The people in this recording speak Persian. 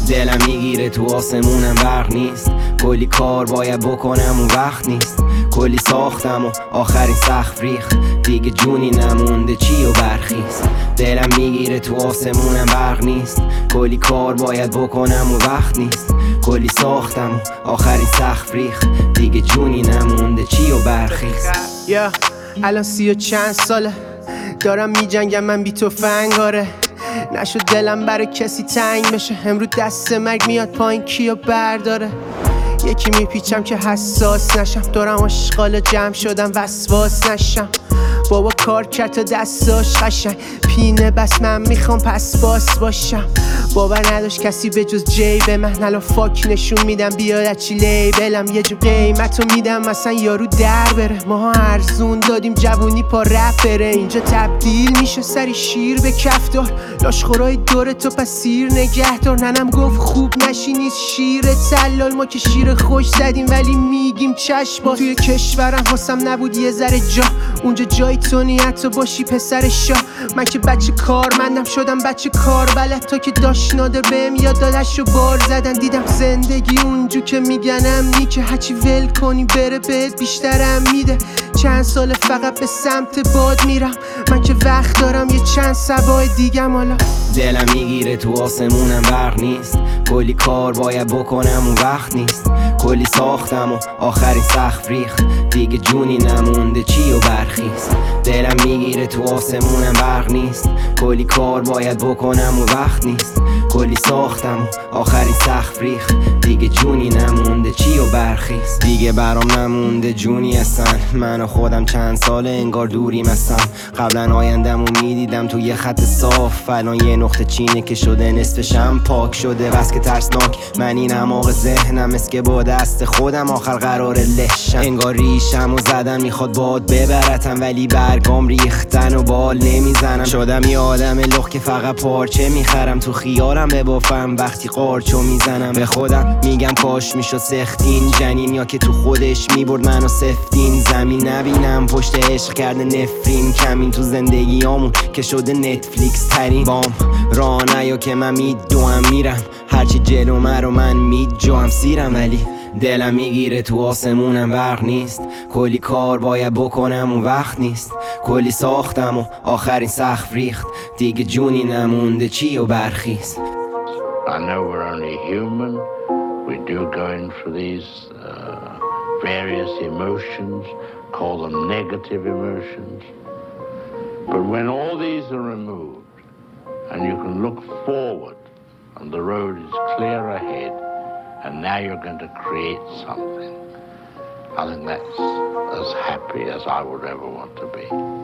دلم میگیره تو آسمونم برق نیست، کلی کار باید بکنم اون وقت نیست، کلی ساختم و آخرین سقف ریخت، دیگه جونی نمونده چی و برخیست. دلم میگیره تو آسمونم برق نیست، کلی کار باید بکنم و وقت نیست، کلی ساختم و آخرین سقف ریخت، دیگه جونی نمونده چی و برخیست. الان 30 و چند ساله دارم میجنگم من بی تفنگ. نشد دلم برای کسی تنگ بشه، امرو دست مرگ میاد پایین کیو برداره. یکی میپیچم که حساس نشم، دارم اشغال جمع شدم وسواس نشم. بابا کار کرد تا دستاش قشنگ پینه، بس من میخوام پس باس باشم. باور نداشت کسی به جز جیب من، الان فاک نشون میدم بیاد چی لیبلم. یه جو قیمتو میدم مثلا یارو در بره، ماها ارزون دادیم جوونی پا رپ بره. اینجا تبدیل میشه سری شیر به کفدار، لاشخورای دور تو پس سیر نگهدار. ننم گفت خوب نشی نیست شیر تلال، ما که شیر خوش زدیم ولی میگیم چشم باز. توی کشورم حسم نبود یه ذره جا، اونجا جای تو نیت باشی پسر شاه. من که بچه کارمندم شدم بچه کار بلد، تا که داشت نادر بهم یاد دادش و بار زدن. دیدم زندگی اونجو که میگنم نی، که هرچی ول کنی بره بهت بیشترم میده. چند سال فقط به سمت باد میرم، من که وقت دارم یه چند سبای دیگم. حالا دلم میگیره تو آسمونم برق نیست، کلی کار باید بکنم اون وقت نیست، کلی ساختم و آخرین سقف ریخت، دیگه جونی نمونده چی و برخیست. دلم میگیره تو آسمونم برق نیست، کلی کار باید بکنم اون وقت نیست، کلی ساختم و آخرین سقف ریخت، دیگه جونی نمونده چی و برخیست. دیگه برام نمونده جونی هستن، من و خودم چند ساله انگار دوریم هستم. قبلا آیندمو میدیدم تو یه خط صاف، الان یه نقطه چینه که شده نصفشم پاک شده. بس که ترسناک من این هماغ ذهنم، اس که با دست خودم آخر قرار لشم. انگار ریشم و زدن میخواد باد ببرتم، ولی برگام ریختن و بال نمیزنم. شدم یه آدم لخ که فقط پارچه میخرم، تو خیالم ببافم وقتی قارچو میزنم. به خودم میگم کاش میشد سختین جنین، یا که تو خودش میبرد منو سفتین زمین. نبینم پشت عشق کرده نفرین کمین، تو زندگیامون که شده نتفلیکس ترین. بام راه نیا که من میدوام میرم، هرچی جلو مرو من میجوام سیرم. ولی دلم میگیره تو آسمونم برق نیست، کلی کار باید بکنم اون وقت نیست، کلی ساختم و آخرین سقف ریخت، دیگه جونی نمونده چی و برخیست. I know we're only human. We do go in for these various emotions, call them negative emotions. But when all these are removed and you can look forward and the road is clear ahead and now you're going to create something, I think that's as happy as I would ever want to be.